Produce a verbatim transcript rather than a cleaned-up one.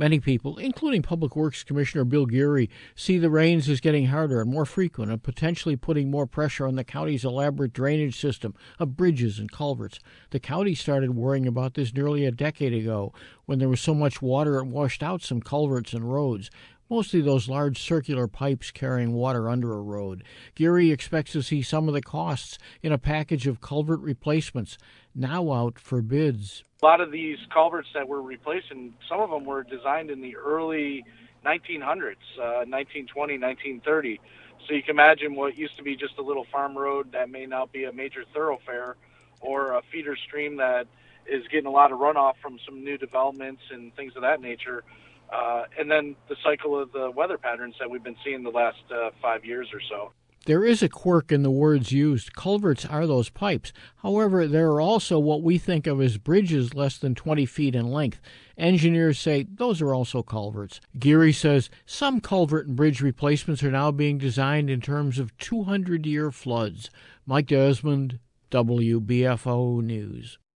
Many people, including Public Works Commissioner Bill Geary, see the rains as getting harder and more frequent and potentially putting more pressure on the county's elaborate drainage system of bridges and culverts. The county started worrying about this nearly a decade ago when there was so much water it washed out some culverts and roads, mostly those large circular pipes carrying water under a road. Geary expects to see some of the costs in a package of culvert replacements now out for bids. A lot of these culverts that we're replacing, some of them were designed in the early nineteen hundreds, uh, nineteen twenty, nineteen thirty. So you can imagine what used to be just a little farm road that may now be a major thoroughfare, or a feeder stream that is getting a lot of runoff from some new developments and things of that nature. Uh, and then the cycle of the weather patterns that we've been seeing the last uh, five years or so. There is a quirk in the words used. Culverts are those pipes. However, there are also what we think of as bridges less than twenty feet in length. Engineers say those are also culverts. Geary says some culvert and bridge replacements are now being designed in terms of two hundred year floods. Mike Desmond, W B F O News.